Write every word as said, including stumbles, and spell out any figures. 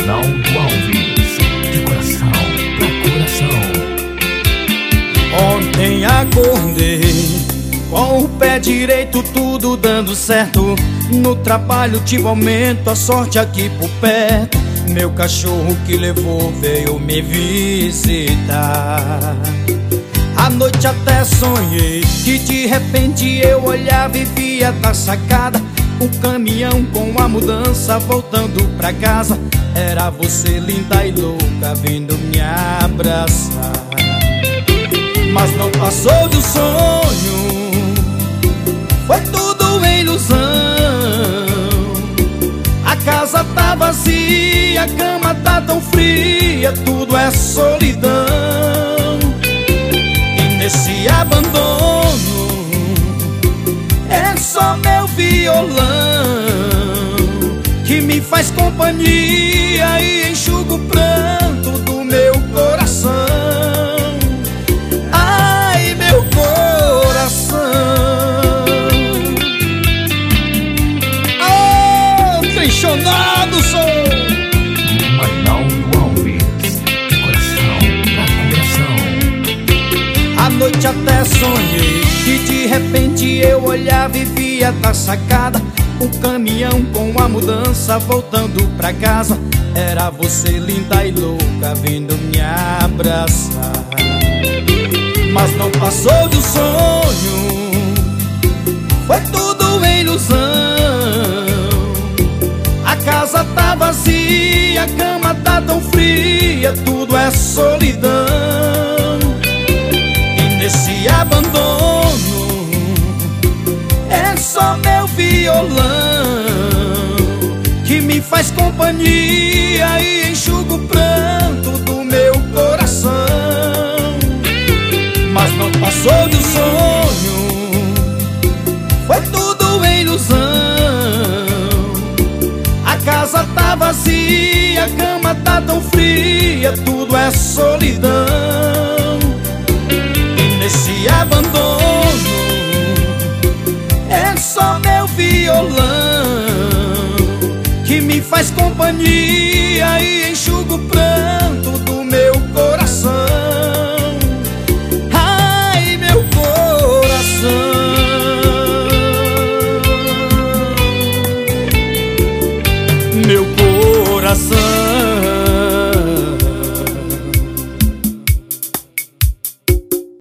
Arnaldo Alves, de coração pra coração. Ontem acordei com o pé direito tudo dando certo. No trabalho tive aumento, a sorte aqui por perto. Meu cachorro que levou veio me visitar. À noite até sonhei que de repente eu olhava e via da sacada o caminhão com a mudança voltando pra casa. Era você linda e louca vindo me abraçar. Mas não passou do sonho, foi tudo ilusão. A casa tá vazia, a cama tá tão fria, tudo é solidão. E nesse abandono é só meu violão que me faz companhia e enxuga o pranto do meu coração. Ai, meu coração. Oh, trinchonado sou! Arnaldo Alves, de coração pra coração. À noite até sonhei que de repente eu olhava e via da sacada o caminhão com a mudança voltando pra casa. Era você linda e louca vindo me abraçar. Mas não passou do sonho, foi tudo ilusão. A casa tá vazia, a cama tá tão fria, tudo é solidão. E nesse abandono é só meu violão que me faz companhia e enxuga o pranto do meu coração. Mas não passou do sonho, foi tudo ilusão. A casa tá vazia, a cama tá tão fria, tudo é solidão. E nesse abandono é só meu violão que me faz companhia e enche